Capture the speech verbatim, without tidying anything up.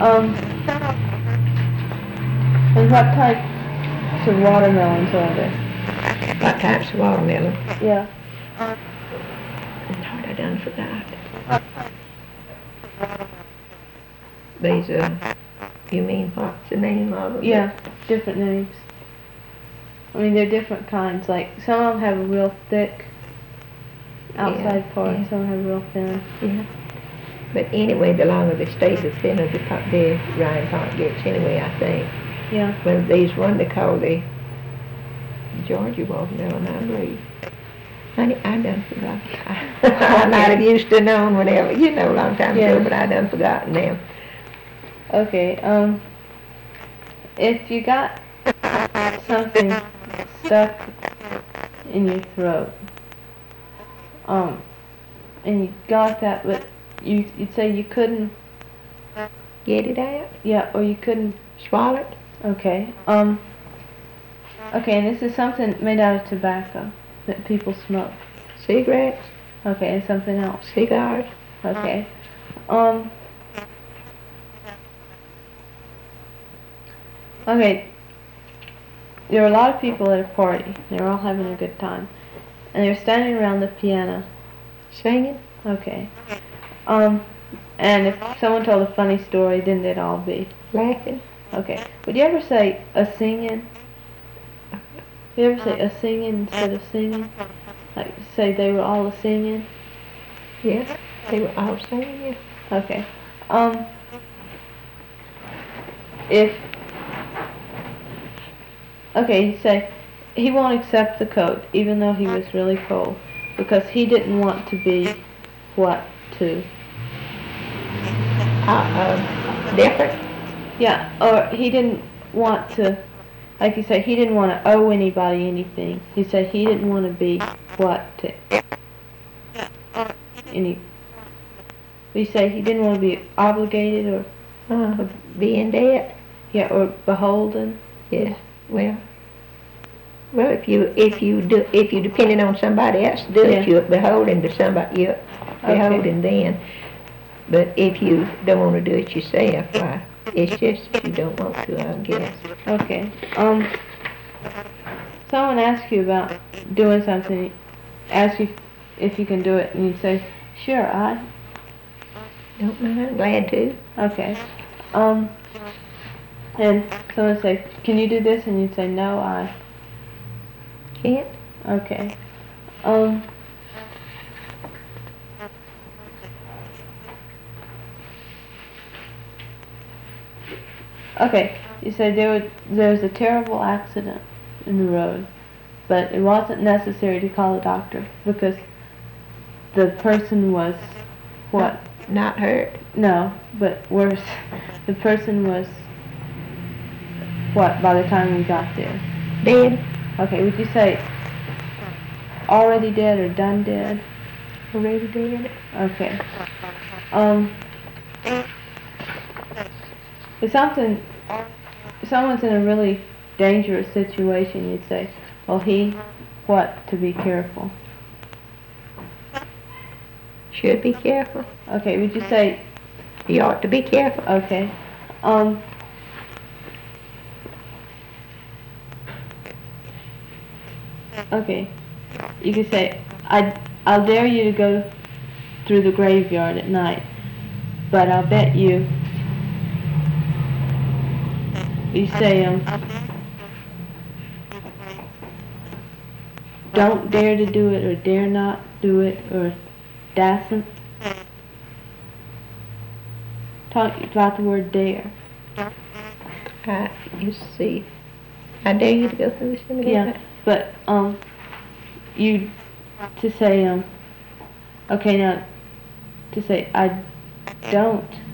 Um, and what types of watermelons are there? What types of watermelon? Yeah. Lord, I done forgot. These, uh, you mean what's the name of them? Yeah, different names. I mean, they're different kinds. Like, some of them have a real thick outside yeah, part, yeah. some have real thin. Yeah. But anyway, the longer they stay, the thinner the, top, the rind part gets anyway, I think. Yeah. Well, these one they call the Georgia watermelon, I believe. Honey, I done forgot. I might have used to known whatever, you know, a long time yeah. ago, but I done forgotten them. Okay, um, if you got something stuck in your throat, um, and you got that, but you, you'd say you couldn't get it out? Yeah, or you couldn't swallow it? Okay, um, okay, and this is something made out of tobacco that people smoke. Cigarettes? Okay, and something else. Cigars? Okay, um, okay, there were a lot of people at a party. They were all having a good time. And they were standing around the piano. Singing? Okay. Um, and if someone told a funny story, then they'd all be laughing. Okay. Would you ever say a singing? You ever say a singing instead of singing? Like say they were all a singing? Yeah, they were all singing, yeah. Okay. Um, if Okay, you say, he won't accept the coat, even though he was really cold, because he didn't want to be, what, to? Uh, uh, different? Yeah, or he didn't want to, like you say, he didn't want to owe anybody anything. He said he didn't want to be, what, to any, you say he didn't want to be obligated or, uh, be in debt? Yeah, or beholden? Yeah. Well, well, if you if you do if you depended on somebody else to do yeah. it, you're beholden to somebody. You're beholden okay. then. But if you don't want to do it yourself, why? It's just that you don't want to, I guess. Okay. Um. Someone asks you about doing something. Ask you if you can do it, and you say, "Sure, I." Don't mind. Glad to. Okay. Um. And someone say, "Can you do this?" And you say, "No, I can't." Okay. Um. Okay. You said there was there was a terrible accident in the road, but it wasn't necessary to call a doctor because the person was what? Not, not hurt. No, but worse. The person was what by the time we got there? Dead. Okay, would you say already dead or done dead? Already dead. Okay. Um, if something, if someone's in a really dangerous situation, you'd say, well, he, what, to be careful? Should be careful. Okay, would you say he ought to be careful? Okay. Um, Okay, you can say, I, I'll dare you to go through the graveyard at night, but I'll bet you, you say, um, don't dare to do it, or dare not do it, or dasn't. Talk about the word dare. Uh, you see, I dare you to go through this thing again. Yeah. But, um, you, to say, um, okay, now, to say, I don't